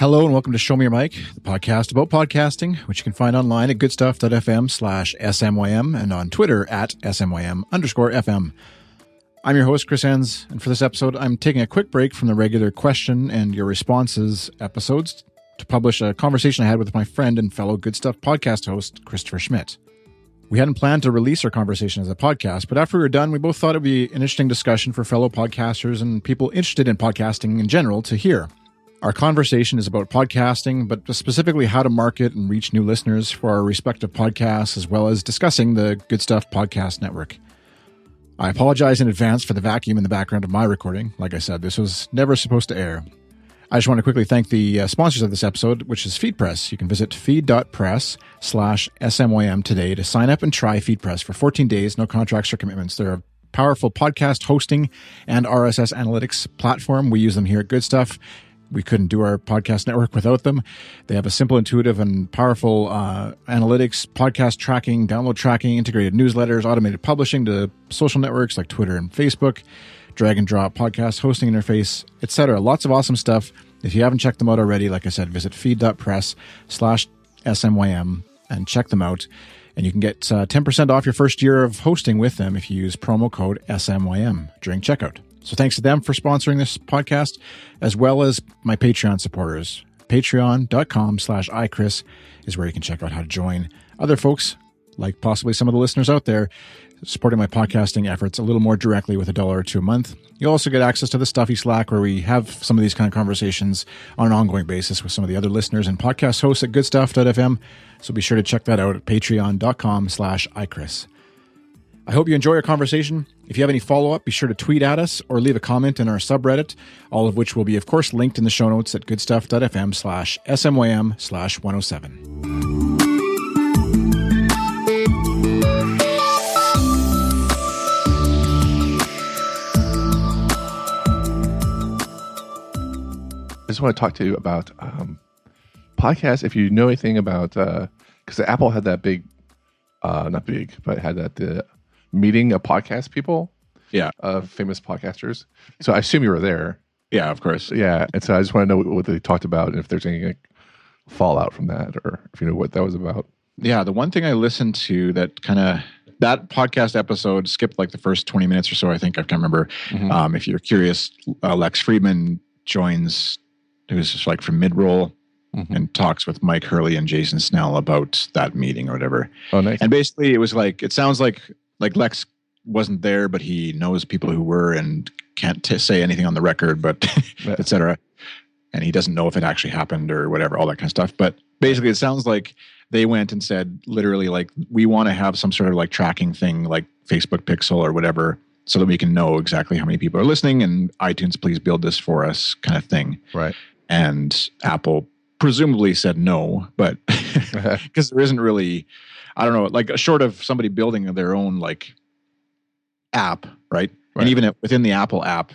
Hello and welcome to Show Me Your Mic, the podcast about podcasting, which you can find online at goodstuff.fm/SMYM and on Twitter at SMYM_FM. I'm your host, Chris Enns, and for this episode, I'm taking a quick break from the regular question and your responses episodes to publish a conversation I had with my friend and fellow Good Stuff podcast host, Christopher Schmidt. We hadn't planned to release our conversation as a podcast, but after we were done, we both thought it would be an interesting discussion for fellow podcasters and people interested in podcasting in general to hear. Our conversation is about podcasting, but specifically how to market and reach new listeners for our respective podcasts, as well as discussing the Good Stuff Podcast Network. I apologize in advance for the vacuum in the background of my recording. Like I said, this was never supposed to air. I just want to quickly thank the sponsors of this episode, which is FeedPress. You can visit feed.press/SMYM today to sign up and try FeedPress for 14 days, no contracts or commitments. They're a powerful podcast hosting and RSS analytics platform. We use them here at Good Stuff. We couldn't do our podcast network without them. They have a simple, intuitive, and powerful analytics, podcast tracking, download tracking, integrated newsletters, automated publishing to social networks like Twitter and Facebook, drag and drop podcast hosting interface, etc. Lots of awesome stuff. If you haven't checked them out already, like I said, visit feed.press/SMYM and check them out. And you can get 10% off your first year of hosting with them if you use promo code SMYM during checkout. So thanks to them for sponsoring this podcast, as well as my Patreon supporters. Patreon.com/iChris is where you can check out how to join other folks, like possibly some of the listeners out there, supporting my podcasting efforts a little more directly with $1 or $2 a month. You'll also get access to the Stuffy Slack, where we have some of these kind of conversations on an ongoing basis with some of the other listeners and podcast hosts at goodstuff.fm. So be sure to check that out at patreon.com/iChris. I hope you enjoy our conversation. If you have any follow-up, be sure to tweet at us or leave a comment in our subreddit, all of which will be, of course, linked in the show notes at goodstuff.fm/SMYM/107. I just want to talk to you about podcasts. If you know anything about, because Apple had that big, not big, but had that meeting of podcast people, famous podcasters. So I assume you were there. Yeah, of course. Yeah, and so I just want to know what they talked about and if there's any fallout from that, or if you know what that was about. Yeah, the one thing I listened to that that podcast episode skipped like the first 20 minutes or so, I think. I can't remember. Mm-hmm. If you're curious, Lex Friedman joins, who's just like from Midroll, and talks with Mike Hurley and Jason Snell about that meeting or whatever. Oh, nice. And basically it was like, it sounds like Lex wasn't there, but he knows people who were and can't say anything on the record, but et cetera. And he doesn't know if it actually happened or whatever, all that kind of stuff. But basically it sounds like they went and said, literally, like, we want to have some sort of like tracking thing, like Facebook Pixel or whatever, so that we can know exactly how many people are listening, and iTunes, please build this for us, kind of thing. Right. And Apple presumably said no, but because there isn't really, I don't know, like short of somebody building their own like app, right? And even within the Apple app,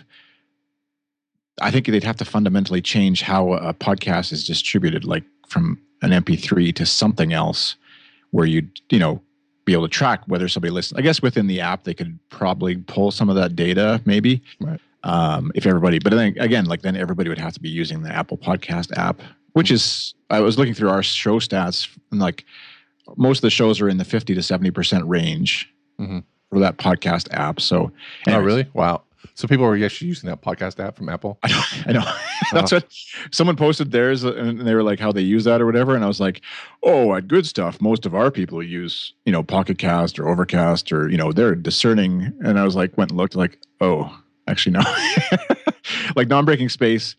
I think they'd have to fundamentally change how a podcast is distributed, like from an MP3 to something else, where you'd, be able to track whether somebody listens. I guess within the app, they could probably pull some of that data, maybe. Right. If everybody, but then again, like then everybody would have to be using the Apple Podcast app, which is, I was looking through our show stats, and like most of the shows are in the 50 to 70% range for that podcast app. So, anyways. Oh, really? Wow. So people are actually using that podcast app from Apple? I know. That's what someone posted theirs, and they were like, how they use that or whatever. And I was like, oh, at Good Stuff, most of our people use, Pocket Cast or Overcast, or, they're discerning. And I was like, went and looked like, oh, actually, no. Like Non-Breaking Space.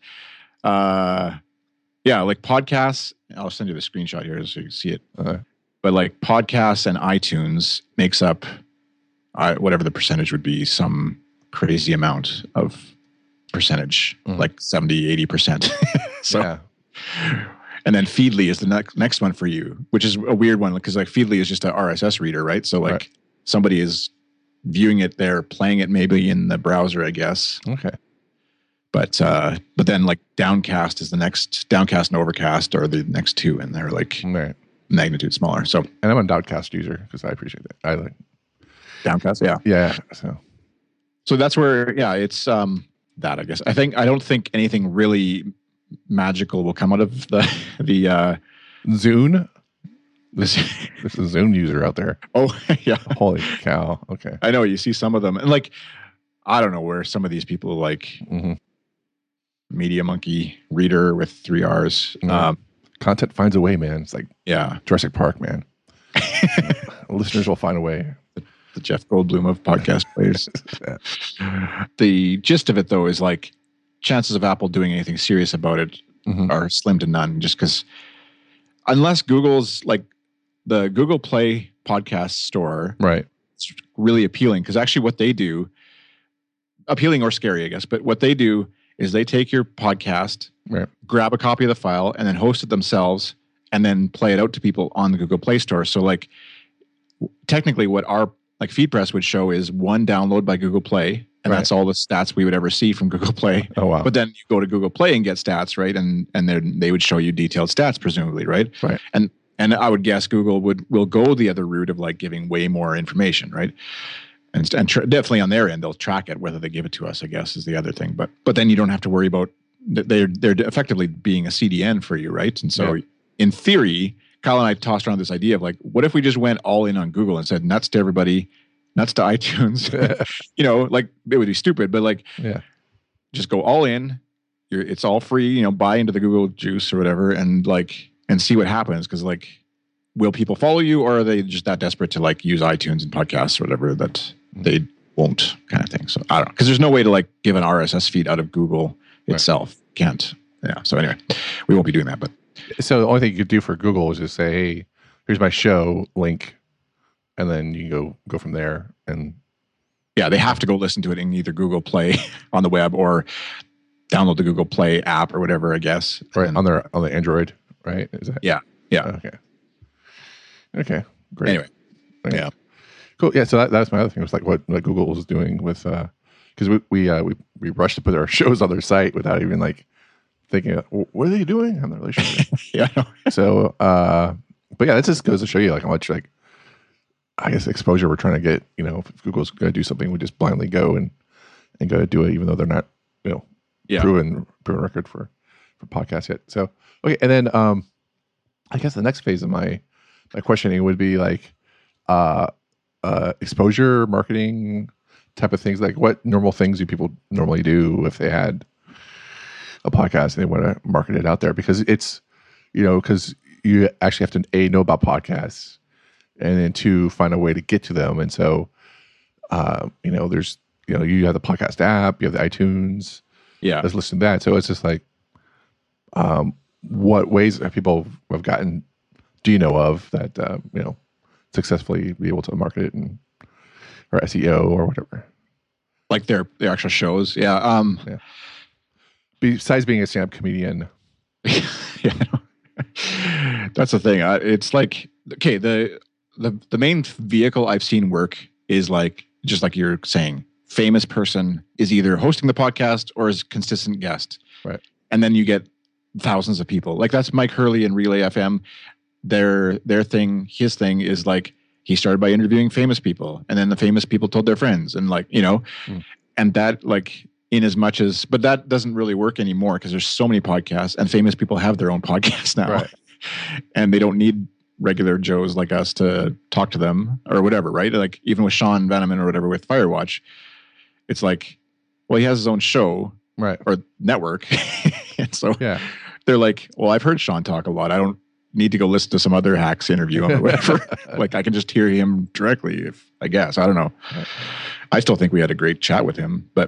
Yeah, like podcasts. I'll send you the screenshot here so you can see it. But like podcasts and iTunes makes up whatever the percentage would be, some crazy amount of percentage, like 70, 80%. So, yeah. And then Feedly is the next one for you, which is a weird one because like Feedly is just an RSS reader, right? So like somebody is viewing it there, playing it maybe in the browser, I guess. Okay. But then like Downcast is the next. Downcast and Overcast are the next two, and they're like magnitude smaller. So, and I'm a Downcast user because I appreciate it. I like Downcast, yeah. So that's where it's that, I guess. I don't think anything really magical will come out of the Zune. This is a Zune user out there. Oh, yeah. Holy cow. Okay. I know, you see some of them. And like, I don't know where some of these people like Media Monkey Reader with 3 R's. Content finds a way, man. It's like Jurassic Park, man. Listeners will find a way. The Jeff Goldblum of podcast players. The gist of it, though, is like chances of Apple doing anything serious about it are slim to none, just because unless Google's like the Google Play podcast store, right? It's really appealing because actually what they do, appealing or scary, I guess, but what they do is they take your podcast, grab a copy of the file, and then host it themselves, and then play it out to people on the Google Play Store. So like technically what our like FeedPress would show is one download by Google Play, and that's all the stats we would ever see from Google Play. Oh, wow. But then you go to Google Play and get stats, right? And then they would show you detailed stats, presumably, right? Right. And I would guess Google will go the other route of like giving way more information, right? And definitely on their end, they'll track it. Whether they give it to us, I guess, is the other thing. But then you don't have to worry about they're effectively being a CDN for you, right? And so in theory, Kyle and I tossed around this idea of like, what if we just went all in on Google and said nuts to everybody, nuts to iTunes? You know, like it would be stupid, but like, just go all in. It's all free. You know, buy into the Google juice or whatever, and see what happens. Because like, will people follow you, or are they just that desperate to like use iTunes and podcasts or whatever that they won't, kind of thing? So I don't know, because there's no way to like give an RSS feed out of Google itself. Can't. Yeah. So anyway, we won't be doing that. But so the only thing you could do for Google is just say, hey, here's my show link, and then you can go from there. And yeah, they have to go listen to it in either Google Play on the web or download the Google Play app or whatever, I guess. Right, on the Android, right? Is that? Yeah. Okay. Great. Anyway. Okay. Yeah. Cool. Yeah. So that's my other thing. Was like what Google was doing with because we rushed to put our shows on their site without even like thinking, what are they doing? I'm not really sure. Yeah. So, but yeah, that just goes to show you like how much like I guess exposure we're trying to get. You know, if Google's going to do something, we just blindly go and go to do it, even though they're not proven record for podcasts yet. So okay, and then I guess the next phase of my questioning would be like exposure marketing type of things. Like what normal things do people normally do if they had a podcast and they want to market it out there? Because it's, because you actually have to know about podcasts, and then to find a way to get to them. And so, there's, you have the podcast app, you have the iTunes. Yeah. Let's listen to that. So it's just like, what ways have people have gotten, do you know of that, successfully be able to market it or SEO or whatever? Like their actual shows. Yeah. Besides being a stand-up comedian. Yeah. That's the thing. It's like, okay, the main vehicle I've seen work is like, just like you're saying, famous person is either hosting the podcast or is consistent guest. Right. And then you get thousands of people. Like that's Mike Hurley and Relay FM. His thing is like, he started by interviewing famous people, and then the famous people told their friends, and like, and that like, in as much as, but that doesn't really work anymore because there's so many podcasts, and famous people have their own podcasts now. Right. And they don't need regular Joes like us to talk to them or whatever, right? Like even with Sean Veneman or whatever with Firewatch, it's like, well, he has his own show, right, or network. And so they're like, well, I've heard Sean talk a lot. I don't need to go listen to some other hacks interview or whatever. Like I can just hear him directly, I guess. I don't know. Right. I still think we had a great chat with him, but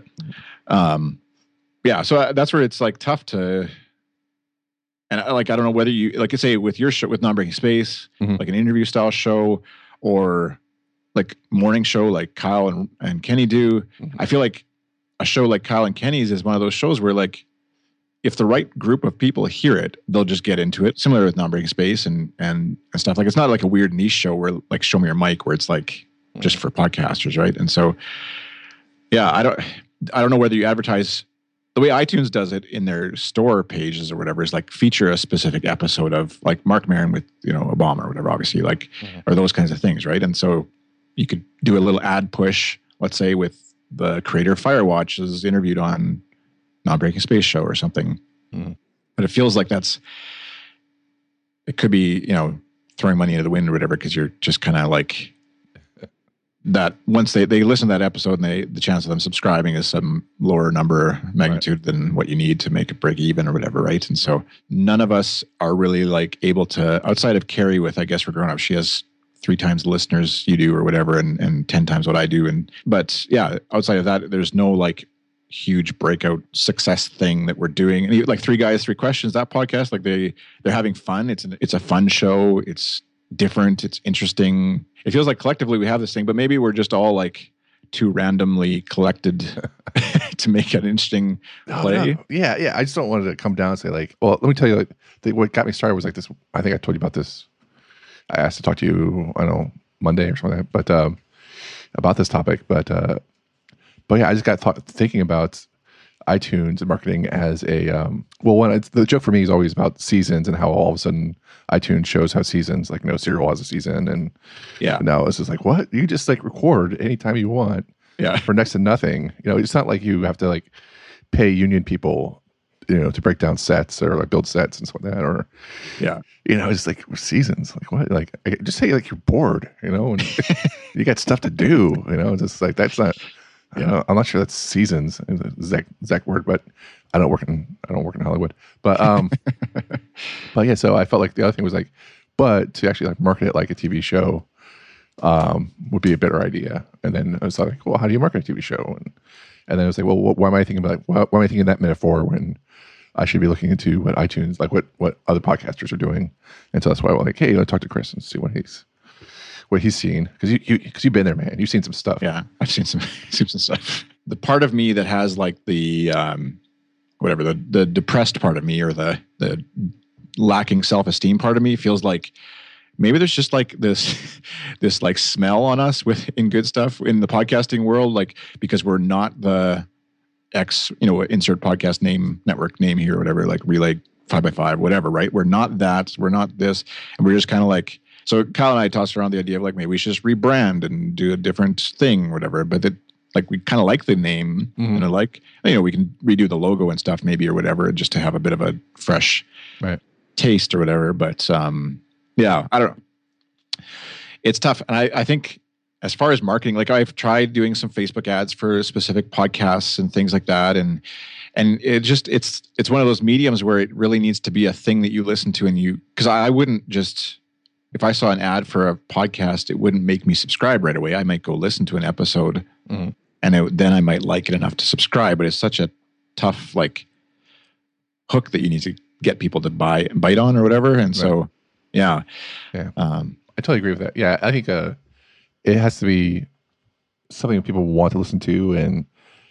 so that's where it's like tough to, and like, I don't know whether you, like I say with your show, with Non-Breaking Space, like an interview style show or like morning show like Kyle and Kenny do. I feel like a show like Kyle and Kenny's is one of those shows where like, if the right group of people hear it, they'll just get into it. Similar with Non-Breaking Space and stuff. Like it's not like a weird niche show where like Show Me Your Mic, where it's like just for podcasters, right? And so, I don't know whether you advertise the way iTunes does it in their store pages or whatever, is like feature a specific episode of like Mark Maron with Obama or whatever, obviously, like or those kinds of things, right? And so you could do a little ad push, let's say, with the creator of Firewatch is interviewed on Non-Breaking Space show or something. But it feels like it could be, throwing money into the wind or whatever, because you're just kind of like that. Once they listen to that episode, and the chance of them subscribing is some lower number magnitude than what you need to make it break even or whatever, right? And so none of us are really like able to, outside of Carrie with, I guess, we're grown up. She has 3 times the listeners you do or whatever, and 10 times what I do. But yeah, outside of that, there's no like huge breakout success thing that we're doing. And like 3 Guys, 3 Questions, that podcast, like they're having fun. It's a fun show. It's different. It's interesting. It feels like collectively we have this thing, but maybe we're just all like too randomly collected to make an interesting play. No. Yeah. I just don't want it to come down and say like, well, let me tell you, like, what got me started was like this. I think I told you about this. I asked to talk to you, I don't know, Monday or something, but about this topic. But yeah, I just got thinking about iTunes and marketing as a the joke for me is always about seasons and how all of a sudden iTunes shows how seasons, like Serial has a season, and now it's just like, what? You just like record anytime you want, for next to nothing. It's not like you have to like pay union people, to break down sets or like build sets and stuff like that, or it's like seasons. Like what? Like just say like you're bored, and you got stuff to do. Just like that's not. I'm not sure that's seasons, exact word, but I don't work in Hollywood. But but yeah, so I felt like the other thing was like, but to actually like market it like a TV show would be a better idea. And then I was like, well, how do you market a TV show? And then I was like, well, why am I thinking about why am I thinking that metaphor when I should be looking into what iTunes, like what other podcasters are doing? And so that's why I was like, hey, talk to Chris and see what he's seen, because you've been there, man. You've seen some stuff. Yeah, I've seen some stuff. The part of me that has like the the depressed part of me, or the lacking self-esteem part of me, feels like maybe there's just like this like smell on us in good stuff in the podcasting world, like because we're not the insert podcast name, network name here, or whatever, like Relay 5x5, whatever, right? We're not that. We're not this, and we're just kind of like. So Kyle and I tossed around the idea of like maybe we should just rebrand and do a different thing, or whatever. But like we kind of like the name, and like we can redo the logo and stuff maybe, or whatever, just to have a bit of a fresh taste or whatever. But I don't know. It's tough, and I think as far as marketing, like I've tried doing some Facebook ads for specific podcasts and things like that, and it's one of those mediums where it really needs to be a thing that you listen to, and because I wouldn't just. If I saw an ad for a podcast, it wouldn't make me subscribe right away. I might go listen to an episode, and then I might like it enough to subscribe. But it's such a tough like hook that you need to get people to bite on or whatever. And so, yeah. I totally agree with that. Yeah, I think it has to be something that people want to listen to, and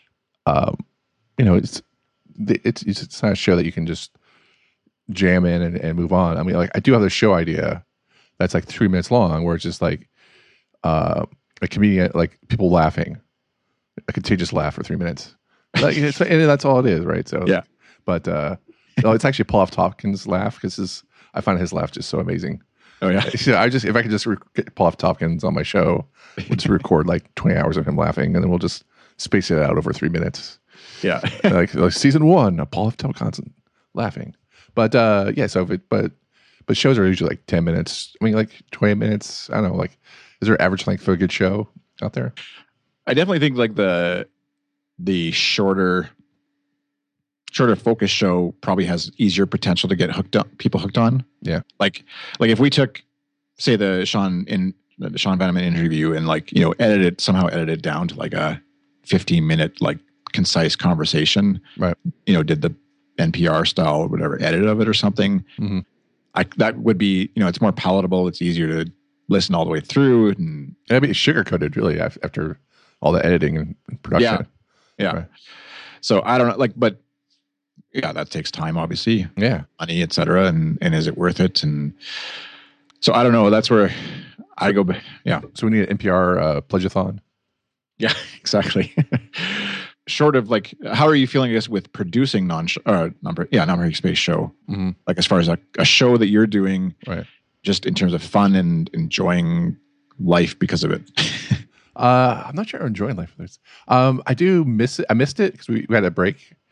it's not a show that you can just jam in and move on. I mean, like I do have this show idea that's like 3 minutes long, where it's just like a comedian, like people laughing, a contagious laugh for 3 minutes. Like, and that's all it is, right? So yeah. But no, it's actually Paul F. Tompkins' laugh, because I find his laugh just so amazing. Oh yeah. If I could just get Paul F. Tompkins on my show, we'll just record like 20 hours of him laughing, and then we'll just space it out over 3 minutes. Yeah. like season 1 of Paul F. Tompkins laughing. But but shows are usually like 10 minutes. I mean, like 20 minutes. I don't know. Like, is there average length for a good show out there? I definitely think like the shorter focus show probably has easier potential to get people hooked on. Yeah. Like if we took, say, the Sean Vanneman interview and like, edited it down to like a 15-minute like concise conversation. Right. Did the NPR style or whatever edit of it or something. Mm-hmm. That would be, it's more palatable. It's easier to listen all the way through. And it'd be sugar-coated really after all the editing and production. Yeah. Right. So I don't know, like, but yeah, that takes time, obviously. Yeah. Money, et cetera. And is it worth it? And so I don't know. That's where I go. Yeah. So we need an NPR pledge-a-thon. Yeah, exactly. Short of like, how are you feeling, I guess, with producing non-break space show? Mm-hmm. Like as far as a show that you're doing, right? Just in terms of fun and enjoying life because of it. I'm not sure I'm enjoying life. I do miss it. I missed it because we had a break,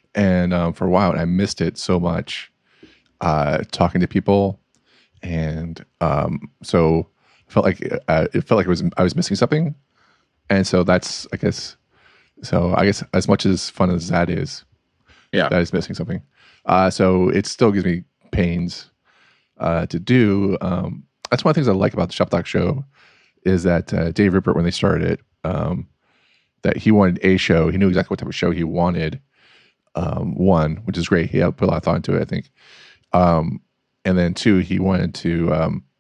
and for a while, and I missed it so much. Talking to people, and so I felt like it felt like I was missing something, and so that's I guess. So I guess as much as fun as that is, Yeah. that is missing something. So it still gives me pains to do. That's one of the things I like about the Shop Talk show is that Dave Rupert, when they started it, that he wanted a show. He knew exactly what type of show he wanted. One, which is great. He put a lot of thought into it, I think. And then two, he wanted to.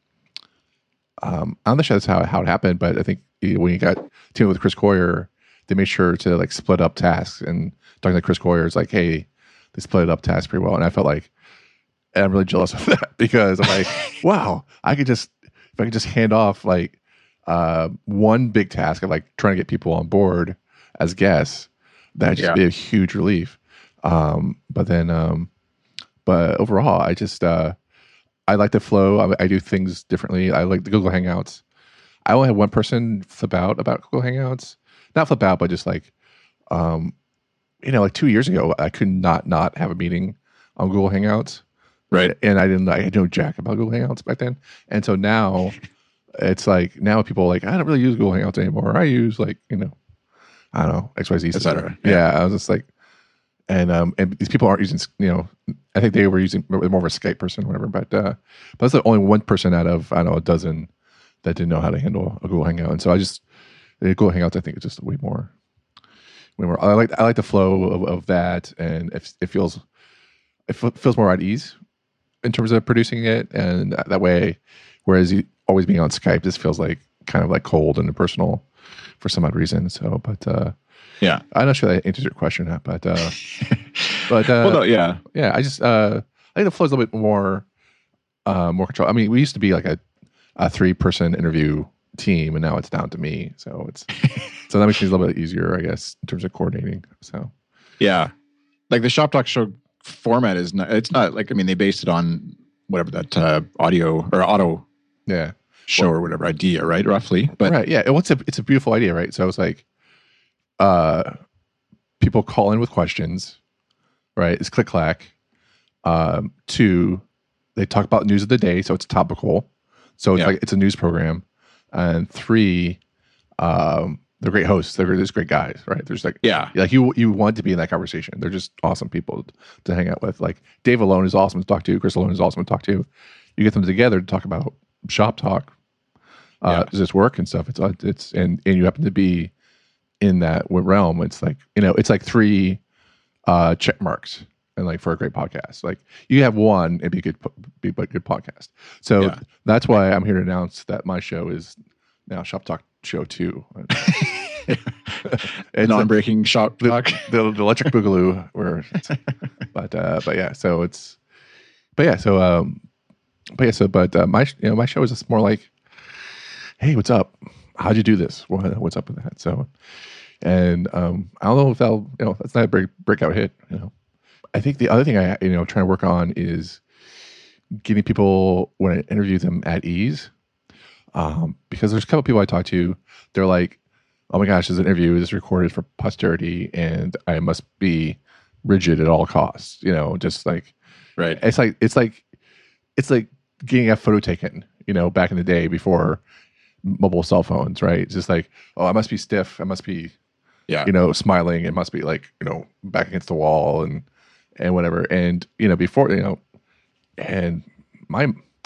I'm not sure that's how it happened, but I think when he got teamed with Chris Coyier, they made sure to like split up tasks. And talking to Chris Coyier, it's like, hey, they split up tasks pretty well. And I felt like I'm really jealous of that because I'm like, wow, if I could just hand off like one big task of like trying to get people on board as guests, that'd just be a huge relief. But overall, I like the flow. I do things differently. I like the Google Hangouts. I only had one person flip out about Google Hangouts. Not flip out, but just like, like 2 years ago, I could not have a meeting on Google Hangouts. Right. And I had no jack about Google Hangouts back then. And so now it's like, now people are like, I don't really use Google Hangouts anymore. I use like, I don't know, XYZ, et cetera. Yeah. I was just like, and these people aren't using, I think they were using more of a Skype person or whatever, but that's the only one person out of, I don't know, a dozen that didn't know how to handle a Google Hangout. And so the Google Hangouts, I think, is just way more. I like the flow of that, and it feels more at ease in terms of producing it, and that way. Whereas always being on Skype, this feels like kind of like cold and impersonal for some odd reason. So, but yeah, I'm not sure that answers your question, but well, no, yeah. I just I think the flow is a little bit more control. I mean, we used to be like a 3-person interview team, and now it's down to me. So so that makes things a little bit easier, I guess, in terms of coordinating. So yeah, like the Shop Talk show format is not. It's not like, I mean, they based it on whatever that audio or auto show or whatever idea, right? Roughly, but right, yeah. It's a beautiful idea, right? So it's like, people call in with questions, right? It's click clack. 2, they talk about news of the day, so it's topical. So it's like it's a news program. And 3, they're great hosts. They're just great guys, right? There's like you want to be in that conversation. They're just awesome people to hang out with. Like Dave alone is awesome to talk to. Chris alone is awesome to talk to. You get them together to talk about Shop Talk, just work and stuff. It's and you happen to be in that realm. It's like it's like 3 check marks. And like for a great podcast, like you have one, it'd be a good podcast. So that's why I'm here to announce that my show is now Shop Talk Show 2. It's non-breaking Shop Talk, the Electric Boogaloo. My show is just more like, hey, what's up? How'd you do this? What's up with that? So, and I don't know if that's not a breakout hit. I think the other thing I trying to work on is getting people, when I interview them, at ease. Because there's a couple people I talk to, they're like, oh my gosh, this interview is recorded for posterity and I must be rigid at all costs. Just like, right. It's like getting a photo taken, back in the day before mobile cell phones, right? It's just like, oh, I must be stiff. I must be, smiling. It must be like, back against the wall and whatever. And, before, and my,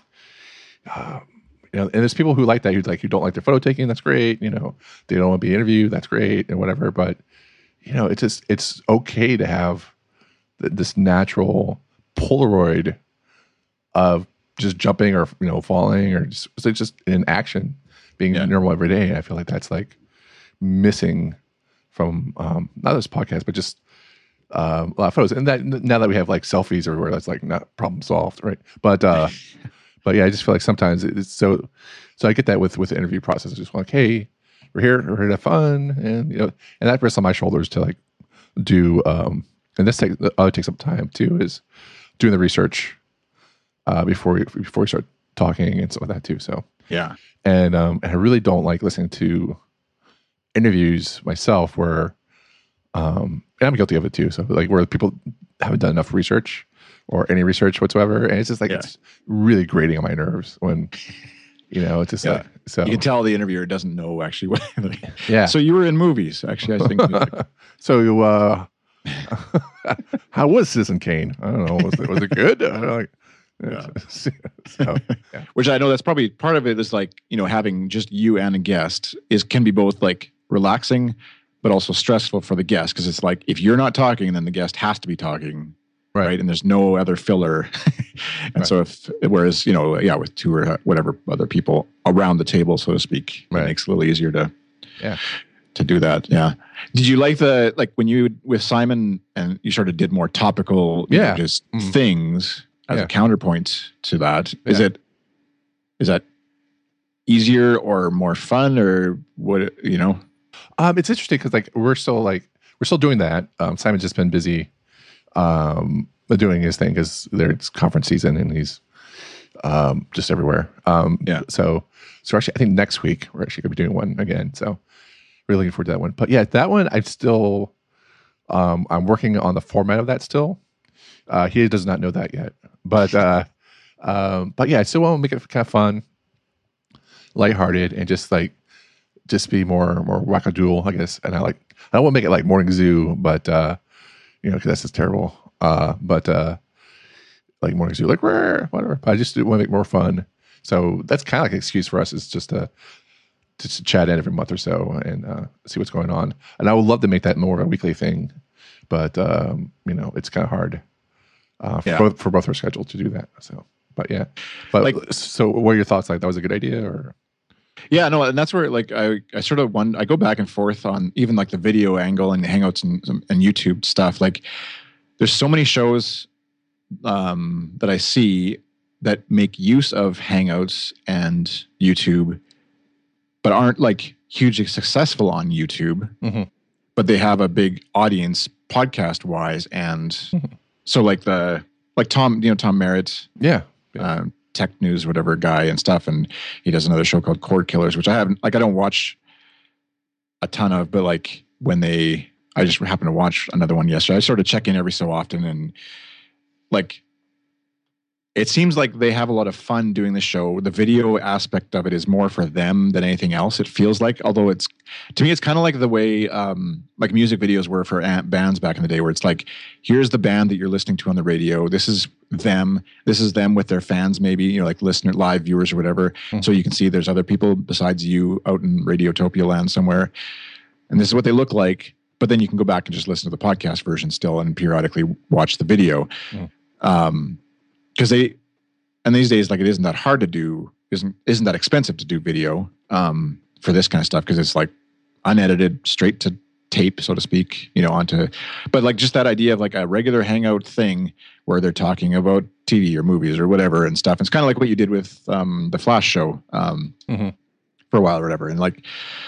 and there's people who like that, who don't like their photo taking. That's great. They don't want to be interviewed. That's great. And whatever. But, it's okay to have this natural Polaroid of just jumping or, falling or just in action being normal every day. And I feel like that's like missing from, not this podcast, but just, a lot of photos. And that now that we have like selfies everywhere, that's like not problem solved. Right. But yeah, I just feel like sometimes it's so I get that with the interview process. I just like, hey, we're here to have fun. And, and that rests on my shoulders to like do, and this takes some time too, is doing the research, before we start talking and stuff like that too. So, yeah. And I really don't like listening to interviews myself where, and I'm guilty of it too. So like where people haven't done enough research or any research whatsoever, and it's just like it's really grating on my nerves when it's just like so. You can tell the interviewer doesn't know actually what. Yeah. So you were in movies, actually. I think. So how was Citizen Kane? I don't know. Was it good? So, Which I know that's probably part of it is like, having just you and a guest can be both like relaxing, but also stressful for the guest. Cause it's like, if you're not talking, then the guest has to be talking. Right. And there's no other filler. And so whereas, with two or whatever other people around the table, so to speak, it makes it a little easier to do that. Yeah. Did you like when you with Simon and you sort of did more topical, just things as a counterpoint to that? Is that easier or more fun or what, It's interesting because like we're still doing that. Simon's just been busy doing his thing because it's conference season and he's just everywhere. So actually I think next week we're actually gonna be doing one again. So really looking forward to that one. But yeah, that one I'm still I'm working on the format of that still. He does not know that yet. But yeah, I still want to make it kind of fun, lighthearted, and just be more wackadoodle, I guess. And I don't want to make it like Morning Zoo, but because that's just terrible. But like Morning Zoo, like whatever. But I just want to make more fun. So that's kind of like an excuse for us is just to chat in every month or so and see what's going on. And I would love to make that more of a weekly thing, but it's kind of hard for both our schedules to do that. So, but yeah, so what are your thoughts? Like that was a good idea or? Yeah, no, and that's where I sort of I go back and forth on even like the video angle and the Hangouts and YouTube stuff. Like there's so many shows that I see that make use of Hangouts and YouTube, but aren't like hugely successful on YouTube, but they have a big audience podcast wise. And so like Tom Merritt, tech news, whatever guy and stuff. And he does another show called Cord Killers, which I don't watch a ton of, but like I just happened to watch another one yesterday. I sort of check in every so often and like, it seems like they have a lot of fun doing the show. The video aspect of it is more for them than anything else. It feels like, although to me, it's kind of like the way like music videos were for bands back in the day, where it's like, here's the band that you're listening to on the radio. This is them. This is them with their fans, maybe, like live viewers or whatever. So you can see there's other people besides you out in Radiotopia land somewhere. And this is what they look like. But then you can go back and just listen to the podcast version still and periodically watch the video. Because these days, like it isn't that hard to do, isn't that expensive to do video for this kind of stuff because it's like unedited, straight to tape, so to speak, but like just that idea of like a regular Hangout thing where they're talking about TV or movies or whatever and stuff. It's kind of like what you did with the Flash show for a while or whatever. And like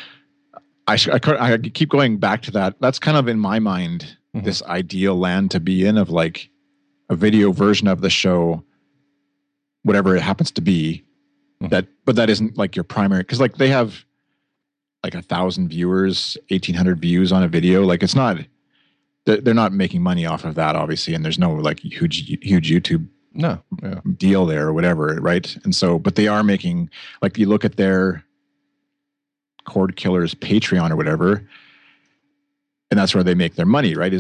I keep going back to that. That's kind of in my mind this ideal land to be in of like a video version of the show, whatever it happens to be, but that isn't like your primary, because like they have like 1,000 viewers, 1,800 views on a video. Like it's not, they're not making money off of that, obviously, and there's no like huge YouTube deal there or whatever, right? And so, but they are making, like you look at their Cord Killers Patreon or whatever, and that's where they make their money, right?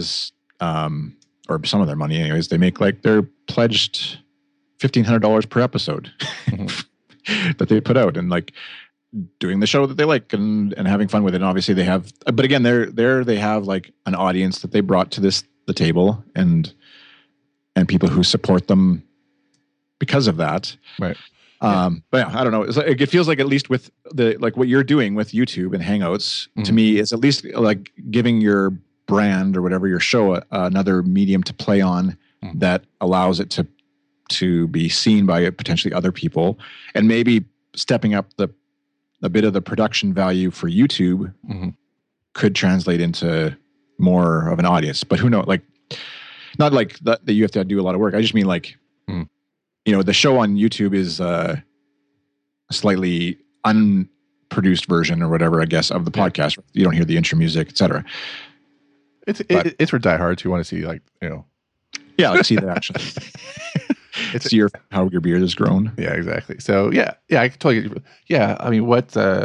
Or some of their money anyways. They make like they're pledged $1,500 per episode that they put out, and like doing the show that they like and having fun with it. And obviously they have, but again, they have like an audience that they brought to the table and people who support them because of that. Right. But yeah, I don't know. It's like, it feels like at least with like what you're doing with YouTube and Hangouts, to me, is at least like giving your brand or whatever, your show, another medium to play on that allows it to be seen by potentially other people, and maybe stepping up a bit of the production value for YouTube could translate into more of an audience. But who knows? Like, not like that you have to do a lot of work. I just mean like, the show on YouTube is a slightly unproduced version or whatever, I guess, of the podcast. You don't hear the intro music, etc. It's for diehards who want to see, like, Yeah, like see the action. it's See how your beard has grown. yeah, exactly. So yeah, I can totally yeah. I mean,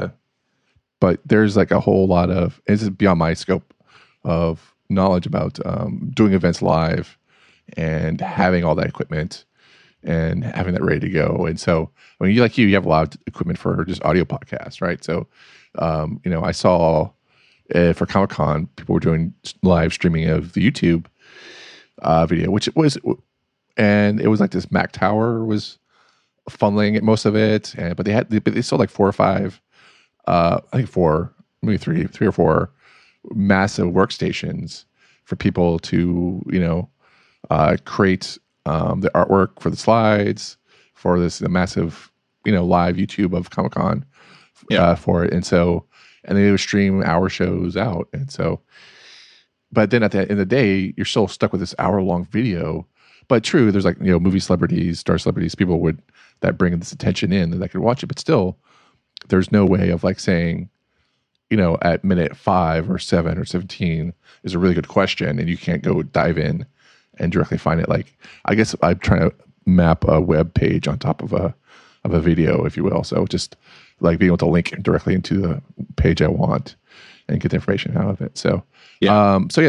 but there's like a whole lot of, this is beyond my scope of knowledge about doing events live and having all that equipment and having that ready to go. And so, I mean, you have a lot of equipment for just audio podcasts, right? So, I saw for Comic-Con, people were doing live streaming of the YouTube video, and it was like this Mac Tower was funneling most of it, but they sold like 4 or 5, I think 4, maybe 3 or 4 massive workstations for people to create the artwork for the slides for this massive live YouTube of Comic-Con for it, and they would stream hour shows out, and so. But then at the end of the day, you're still stuck with this hour-long video. But true, there's like movie celebrities, star celebrities, people that bring this attention in that could watch it. But still, there's no way of like saying, at minute 5 or 7 or 17 is a really good question, and you can't go dive in and directly find it. Like, I guess I'm trying to map a web page on top of a video, if you will. So just like being able to link directly into the page I want and get the information out of it. So. Yeah. So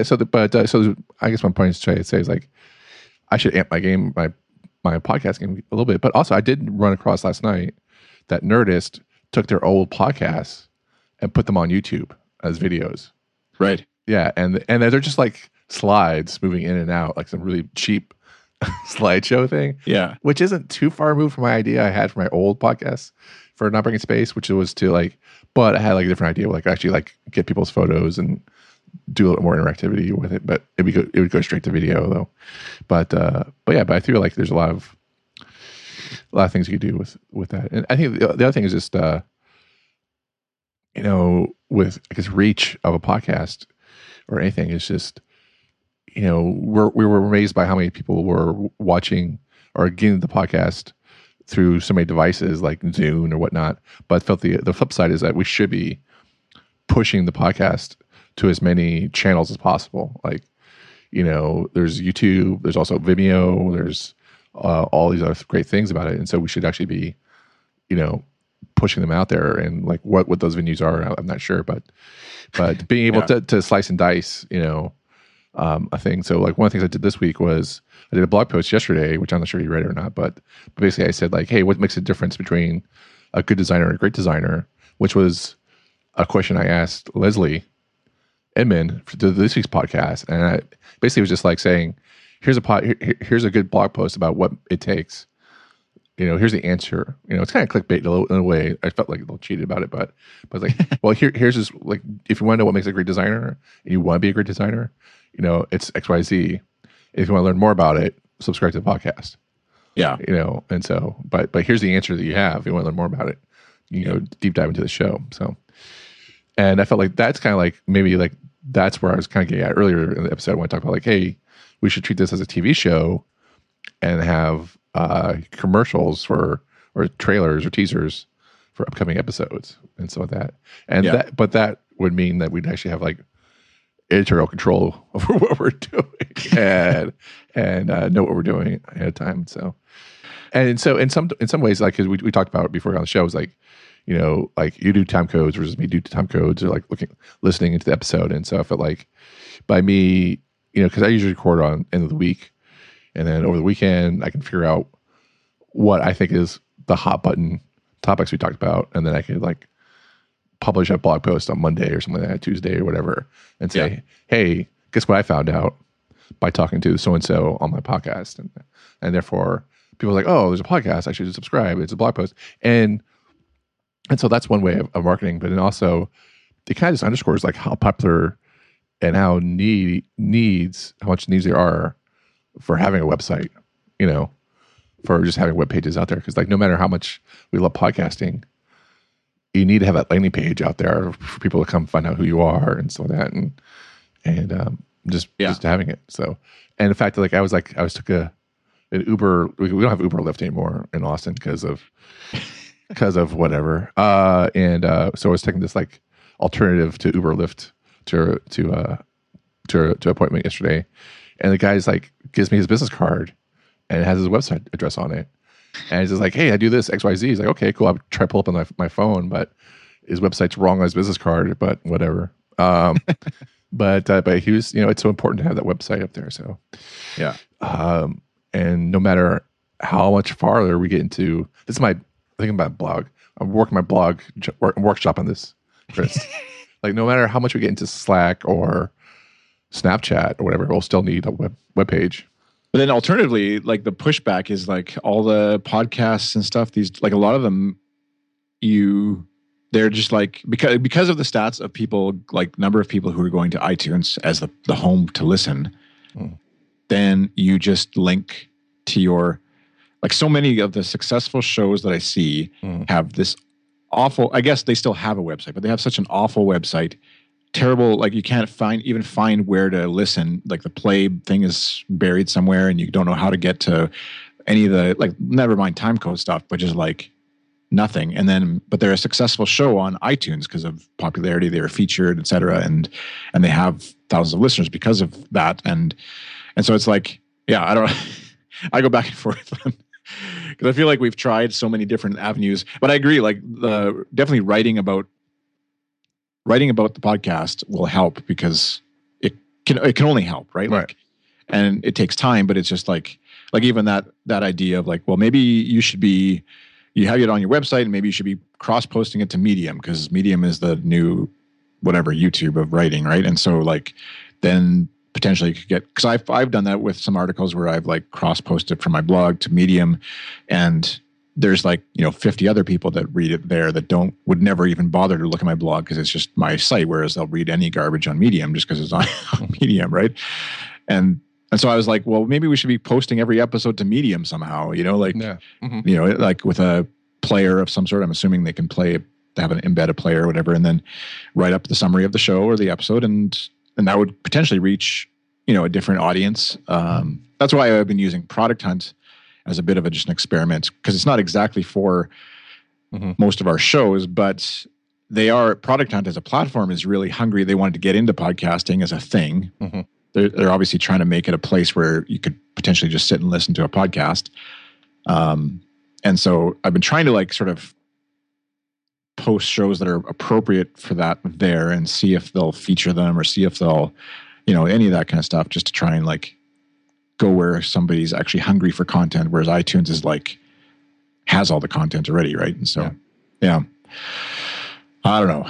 I guess my point is to say is like, I should amp my game, my podcast game a little bit. But also, I did run across last night that Nerdist took their old podcasts and put them on YouTube as videos. Right. Yeah, and they're just like slides moving in and out, like some really cheap slideshow thing. Yeah. Which isn't too far removed from my idea I had for my old podcast for Not Bringing Space, which was to like, but I had like a different idea, like actually like get people's photos and do a little more interactivity with it, but it would go straight to video though. But I feel like there's a lot of things you could do with that. And I think the other thing is just with I guess reach of a podcast or anything is just we were amazed by how many people were watching or getting the podcast through so many devices like Zune or whatnot. But I felt the flip side is that we should be pushing the podcast to as many channels as possible. Like, there's YouTube, there's also Vimeo, there's all these other great things about it. And so we should actually be, pushing them out there. And like what those venues are, I'm not sure, but being able to slice and dice, a thing. So like one of the things I did this week was I did a blog post yesterday, which I'm not sure you read it or not, but basically I said like, hey, what makes a difference between a good designer and a great designer, which was a question I asked Leslie Edmond for this week's podcast, and I basically was just like saying, here's a good blog post about what it takes. Here's the answer. It's kind of clickbait in a way. I felt like a little cheated about it, but like, well, here's this, like, if you want to know what makes a great designer and you want to be a great designer, it's XYZ. If you want to learn more about it, subscribe to the podcast. Yeah. And so, but here's the answer that you have. If you want to learn more about it, deep dive into the show. So, and I felt like that's kind of like maybe like that's where I was kind of getting at earlier in the episode when I talked about like, hey, we should treat this as a TV show and have commercials or trailers or teasers for upcoming episodes and so that. And that would mean that we'd actually have like editorial control over what we're doing and know what we're doing ahead of time. So in some ways, like, 'cause we talked about it before on the show, it was like, like you do time codes versus me do time codes, or like listening into the episode. And so I felt like by me, because I usually record on end of the week, and then over the weekend I can figure out what I think is the hot button topics we talked about, and then I could like publish a blog post on Monday or something like that, Tuesday or whatever, and say, hey, guess what I found out by talking to so and so on my podcast, and therefore people are like, oh, there's a podcast, I should subscribe. It's a blog post, and so that's one way of marketing. But then also, it kind of just underscores like how popular and how much needs there are for having a website, for just having web pages out there. Because like no matter how much we love podcasting, you need to have that landing page out there for people to come find out who you are and so that, and just having it. So, and in fact, like I took an Uber. We don't have Uber or Lyft anymore in Austin because of whatever. So I was taking this like alternative to Uber or Lyft to to an appointment yesterday, and the guy's like gives me his business card, and it has his website address on it, and he's just like, "Hey, I do this XYZ." He's like, "Okay, cool." I try to pull up on my phone, but his website's wrong on his business card. But whatever. But he was, it's so important to have that website up there. So Yeah. And no matter how much farther we get into this, is my thinking about blog. I'm working my blog workshop on this, Chris. Like no matter how much we get into Slack or Snapchat or whatever, we'll still need a web page. But then alternatively, like the pushback is like all the podcasts and stuff, these, like a lot of them, they're just like, because of the stats of people, like number of people who are going to iTunes as the home to listen, then you just link to your, like so many of the successful shows that I see have this awful, I guess they still have a website, but they have such an awful website, terrible, like you can't find where to listen. Like the play thing is buried somewhere and you don't know how to get to any of the, like, never mind time code stuff, but just like nothing. And then, but they're a successful show on iTunes because of popularity. They were featured, et cetera. And they have thousands of listeners because of that. And so it's like, yeah, I go back and forth because I feel like we've tried so many different avenues, but I agree. Like definitely writing about the podcast will help because it can only help, right? Like, and it takes time, but it's just like even that idea of like, well, maybe you have it on your website and maybe you should be cross-posting it to Medium because Medium is the new whatever YouTube of writing, right? And so like then potentially you could get, because I've done that with some articles where I've like cross-posted from my blog to Medium, and there's like 50 other people that read it there that would never even bother to look at my blog because it's just my site, whereas they'll read any garbage on Medium just because it's on Medium, right? And so I was like, well, maybe we should be posting every episode to Medium somehow, like, like with a player of some sort. I'm assuming they can have an embedded player or whatever, and then write up the summary of the show or the episode. And that would potentially reach, a different audience. That's why I've been using Product Hunt as a bit of just an experiment, because it's not exactly for most of our shows, but Product Hunt as a platform is really hungry. They wanted to get into podcasting as a thing. They're obviously trying to make it a place where you could potentially just sit and listen to a podcast. And so I've been trying to like sort of post shows that are appropriate for that there and see if they'll feature them or see if they'll, any of that kind of stuff, just to try and like go where somebody's actually hungry for content, whereas iTunes is like, has all the content already, right? And so, yeah. I don't know.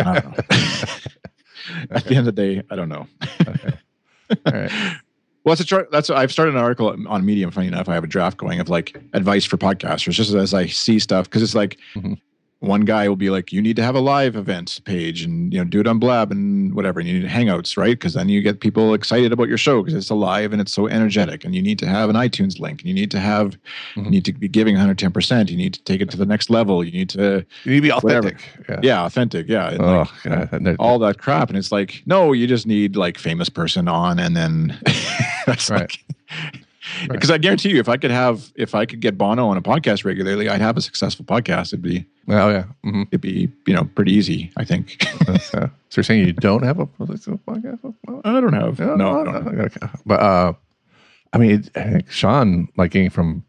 At the end of the day, I don't know. Okay. All right. Well, I've started an article on Medium. Funny enough, I have a draft going of like advice for podcasters, just as I see stuff, because it's like one guy will be like, you need to have a live event page and do it on Blab and whatever, and you need Hangouts, right? Because then you get people excited about your show because it's alive and it's so energetic, and you need to have an iTunes link, and you need to be giving 110%. You need to take it to the next level. You need to be authentic. Yeah, authentic. Yeah, and all that crap. And it's like, no, you just need like famous person on, and then that's right. Because I guarantee you, if I could get Bono on a podcast regularly, I'd have a successful podcast. It'd be it'd be pretty easy, I think. So you're saying you don't have a podcast? I don't have no. Okay. But I mean, I think Sean, like getting from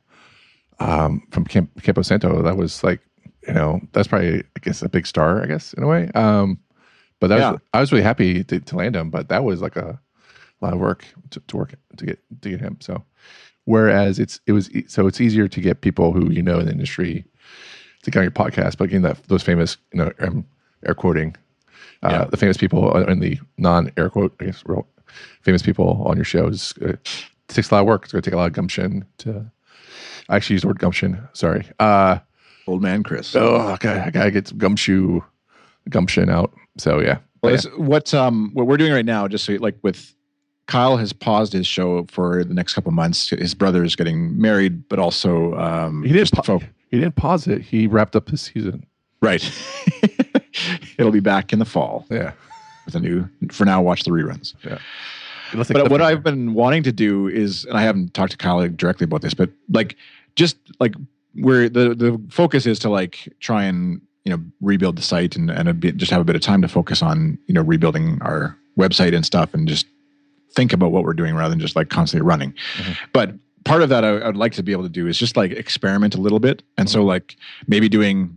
Campo Santo, that was like that's probably, I guess, a big star, I guess, in a way. But I was really happy to land him, but that was like a lot of work to get him. So whereas it's easier to get people who in the industry to get on your podcast, but getting those famous air quoting the famous people in the non-air quote, I guess, real famous people on your shows, takes a lot of work. It's going to take a lot of gumption to. I actually used the word gumption. Sorry, old man Chris. Oh, I gotta get some gumption out. So yeah. Well, what we're doing right now, just so like with. Kyle has paused his show for the next couple of months. His brother is getting married, but also he didn't pause it. He wrapped up his season. Right. It'll be back in the fall. Yeah. With a new. For now, watch the reruns. Yeah. But what I've been wanting to do is, and I haven't talked to Kyle directly about this, but like just like where the focus is to like try and rebuild the site and just have a bit of time to focus on rebuilding our website and stuff, and just think about what we're doing rather than just like constantly running. Mm-hmm. But part of that I would like to be able to do is just like experiment a little bit. And so like maybe doing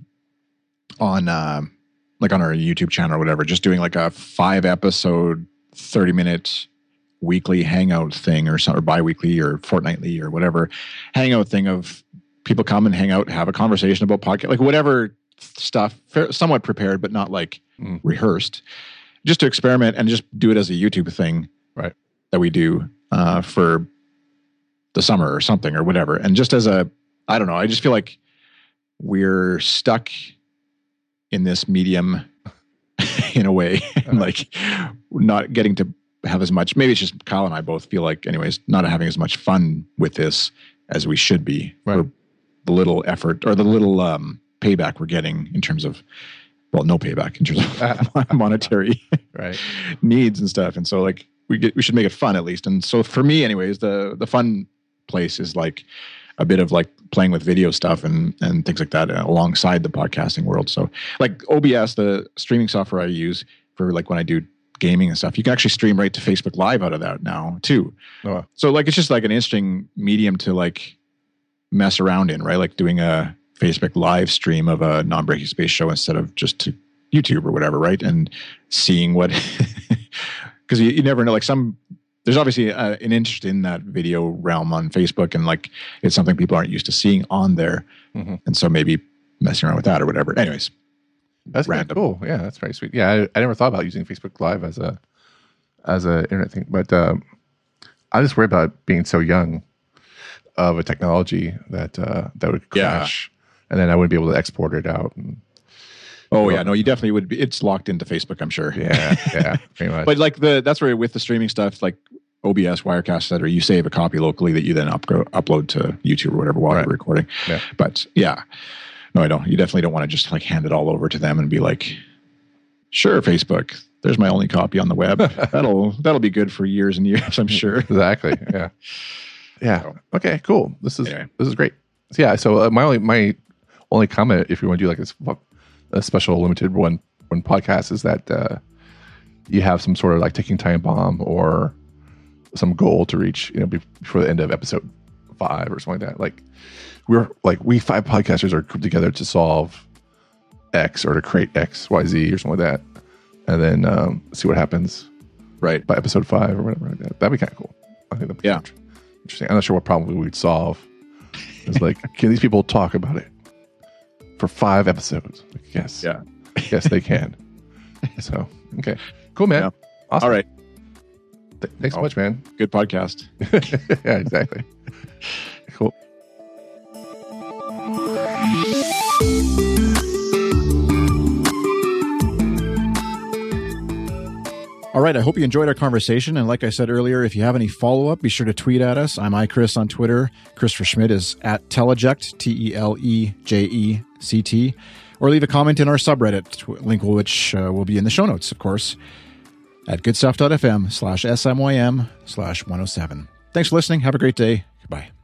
on like on our YouTube channel or whatever, just doing like a 5-episode, 30-minute weekly hangout thing or bi-weekly or fortnightly or whatever hangout thing of people come and hang out, have a conversation about podcast, like whatever stuff, somewhat prepared, but not like rehearsed, just to experiment and just do it as a YouTube thing, right? That we do for the summer or something or whatever. And just as I don't know, I just feel like we're stuck in this medium in a way, and like not getting to have as much. Maybe it's just Kyle and I both feel like, anyways, not having as much fun with this as we should be for the little effort or the little payback we're getting in terms of, well, no payback in terms of monetary needs and stuff. And so like we should make it fun at least. And so for me, anyways, the fun place is like a bit of like playing with video stuff and things like that alongside the podcasting world. So like OBS, the streaming software I use for like when I do gaming and stuff, you can actually stream right to Facebook Live out of that now too. Oh. So like, it's just like an interesting medium to like mess around in, right? Like doing a Facebook Live stream of a Non-Breaking Space show instead of just to YouTube or whatever, right? And seeing what, because you never know, like there's obviously an interest in that video realm on Facebook, and like it's something people aren't used to seeing on there. Mm-hmm. And so maybe messing around with that or whatever. Anyways, that's random. Cool. Yeah, that's very sweet. Yeah, I never thought about using Facebook Live as a internet thing, but I just worry about being so young of a technology that would crash, and then I wouldn't be able to export it out. And, no, you definitely would be. It's locked into Facebook, I'm sure. Yeah, pretty much. But like that's where with the streaming stuff, like OBS, Wirecast, etc., you save a copy locally that you then upload to YouTube or whatever while you're recording. Yeah. But yeah, no, I don't. You definitely don't want to just like hand it all over to them and be like, sure, Facebook, there's my only copy on the web. That'll be good for years and years, I'm sure. Exactly. Yeah. Yeah. Okay. Cool. This is great. So, yeah. So my only comment, if you want to do like a special limited one podcast, is that you have some sort of like ticking time bomb or some goal to reach, before the end of episode 5 or something like that. Like we 5 podcasters are grouped together to solve X or to create X, Y, Z or something like that, and then see what happens by episode 5 or whatever like that. That'd be kind of cool. I think that'd be interesting. I'm not sure what problem we would solve. It's like, can these people talk about it for 5 episodes? Like, yes. Yeah. Yes, they can. So, okay. Cool, man. Yeah. Awesome. All right. Thanks so much, man. Good podcast. Yeah, exactly. Cool. All right, I hope you enjoyed our conversation. And like I said earlier, if you have any follow-up, be sure to tweet at us. I'm iChris on Twitter. Christopher Schmidt is at Teleject, Teleject, or leave a comment in our subreddit, link which will be in the show notes, of course, at goodstuff.fm/SMYM/107. Thanks for listening. Have a great day. Goodbye.